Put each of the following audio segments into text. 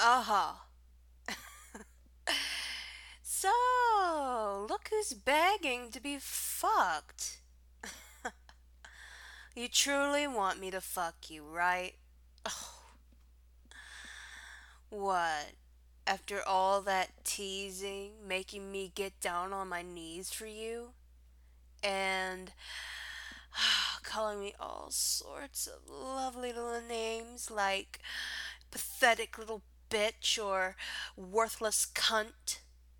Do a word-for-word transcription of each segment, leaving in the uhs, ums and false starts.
Uh-huh. So, look who's begging to be fucked. You truly want me to fuck you, right? What? After all that teasing, making me get down on my knees for you, and calling me all sorts of lovely little names like pathetic little bitch or worthless cunt.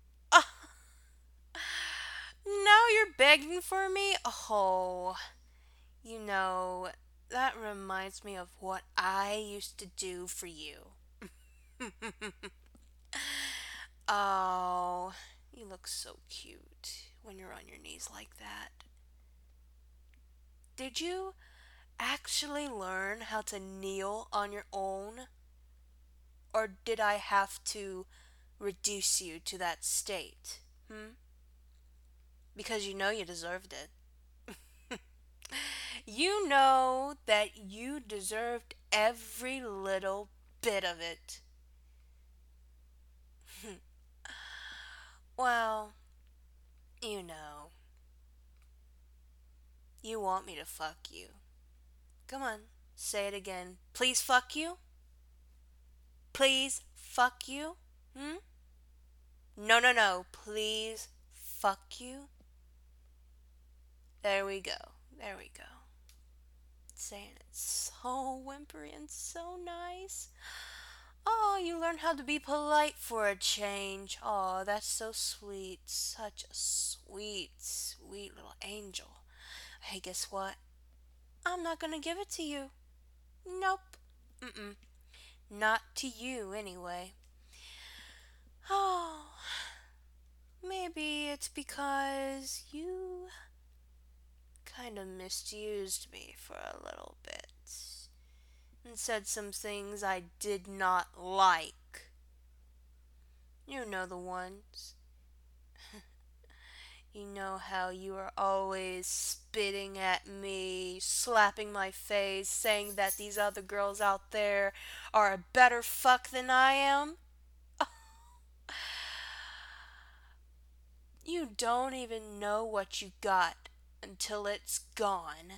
Now you're begging for me? Oh, you know, that reminds me of what I used to do for you. Oh, you look so cute when you're on your knees like that. Did you actually learn how to kneel on your own? Or did I have to reduce you to that state? Hmm? Because you know you deserved it. You know that you deserved every little bit of it. Well, you know, you want me to fuck you. Come on, say it again. Please fuck you? Please fuck you? Hmm? No, no, no. Please fuck you? There we go. There we go. Saying it so whimpery and so nice. Oh, you learn how to be polite for a change. Oh, that's so sweet. Such a sweet, sweet little angel. Hey, guess what? I'm not gonna give it to you. Nope. Mm-mm. Not to you, anyway. Oh, maybe it's because you kind of misused me for a little bit and said some things I did not like. You know the ones. You know how you are always spitting at me, slapping my face, saying that these other girls out there are a better fuck than I am? You don't even know what you got until it's gone.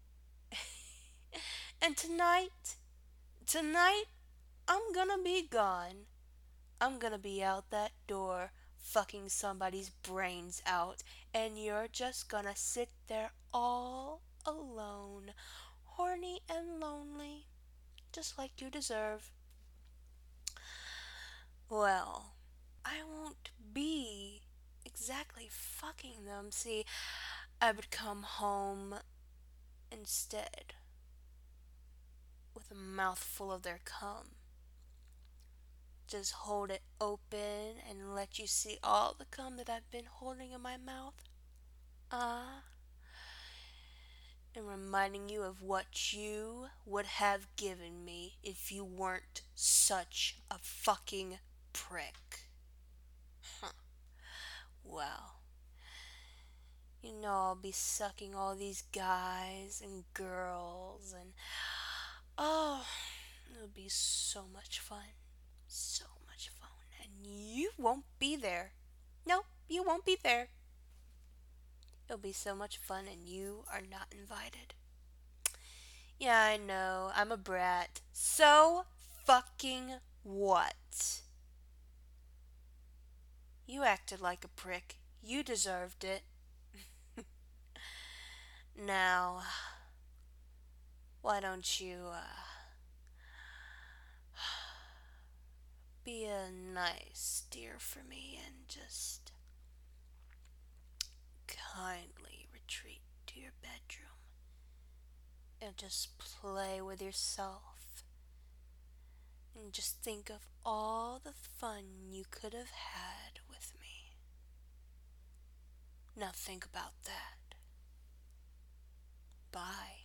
And tonight, tonight, I'm gonna be gone. I'm gonna be out that door fucking somebody's brains out, and you're just gonna sit there all alone, horny and lonely, just like you deserve. Well, I won't be exactly fucking them. See, I would come home instead with a mouthful of their cum. Just hold it open and let you see all the cum that I've been holding in my mouth. Ah, uh, and reminding you of what you would have given me if you weren't such a fucking prick. Huh. Well, you know I'll be sucking all these guys and girls and oh, it'll be so much fun. So much fun. And you won't be there. Nope, you won't be there. It'll be so much fun and you are not invited. Yeah, I know. I'm a brat. So fucking what? You acted like a prick. You deserved it. Now, why don't you uh, be a nice dear for me and just kindly retreat to your bedroom and just play with yourself and just think of all the fun you could have had with me. Now think about that. Bye.